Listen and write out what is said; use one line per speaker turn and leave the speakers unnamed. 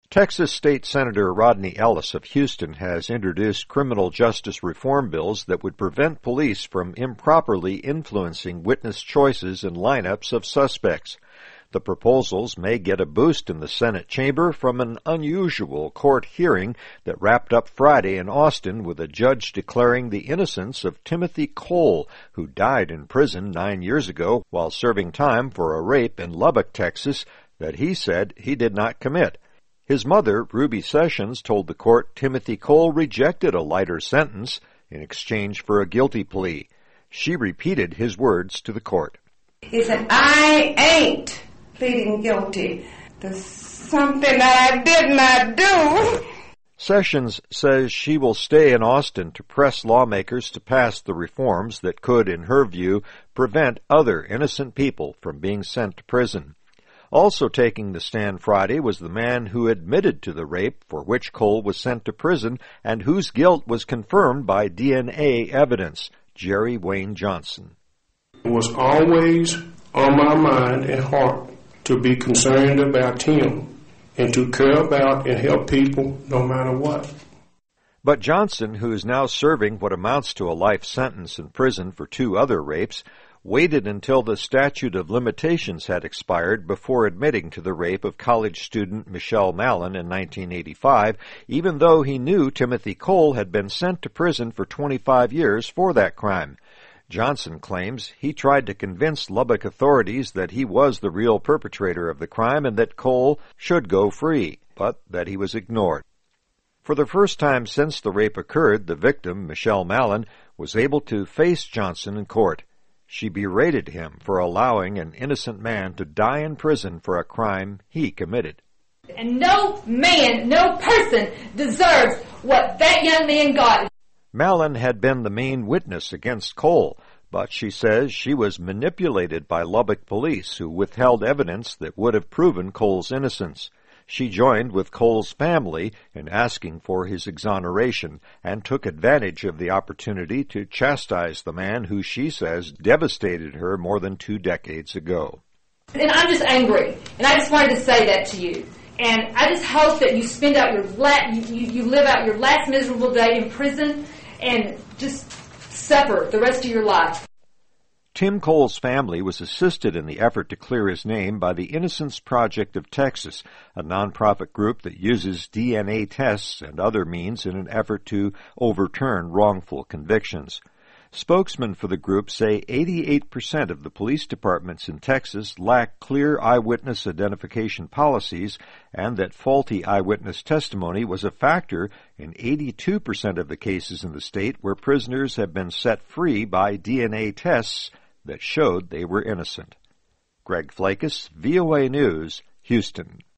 Texas State Senator Rodney Ellis of Houston has introduced criminal justice reform bills that would prevent police from improperly influencing witness choices and lineups of suspects. The proposals may get a boost in the Senate chamber from an unusual court hearing that wrapped up Friday in Austin with a judge declaring the innocence of Timothy Cole, who died in prison 9 years ago while serving time for a rape in Lubbock, Texas, that he said he did not commit. His mother, Ruby Sessions, told the court Timothy Cole rejected a lighter sentence in exchange for a guilty plea. She repeated his words to the court.
He said, "I ain't pleading guilty to something that I did not do."
Sessions says she will stay in Austin to press lawmakers to pass the reforms that could, in her view, prevent other innocent people from being sent to prison. Also taking the stand Friday was the man who admitted to the rape for which Cole was sent to prison and whose guilt was confirmed by DNA evidence, Jerry Wayne Johnson.
It was always on my mind and heart to be concerned about him and to care about and help people no matter what.
But Johnson, who is now serving what amounts to a life sentence in prison for 2 other rapes, waited until the statute of limitations had expired before admitting to the rape of college student Michelle Mallon in 1985, even though he knew Timothy Cole had been sent to prison for 25 years for that crime. Johnson claims he tried to convince Lubbock authorities that he was the real perpetrator of the crime and that Cole should go free, but that he was ignored. For the first time since the rape occurred, the victim, Michelle Mallon, was able to face Johnson in court. She berated him for allowing an innocent man to die in prison for a crime he committed.
And no man, no person deserves what that young man got.
Mallon had been the main witness against Cole, but she says she was manipulated by Lubbock police who withheld evidence that would have proven Cole's innocence. She joined with Cole's family in asking for his exoneration and took advantage of the opportunity to chastise the man who she says devastated her more than 2 decades ago.
And I'm just angry, and I just wanted to say that to you. And I just hope that you spend out you live out your last miserable day in prison and just suffer the rest of your life.
Tim Cole's family was assisted in the effort to clear his name by the Innocence Project of Texas, a nonprofit group that uses DNA tests and other means in an effort to overturn wrongful convictions. Spokesmen for the group say 88% of the police departments in Texas lack clear eyewitness identification policies and that faulty eyewitness testimony was a factor in 82% of the cases in the state where prisoners have been set free by DNA tests that showed they were innocent. Greg Flakus, VOA News, Houston.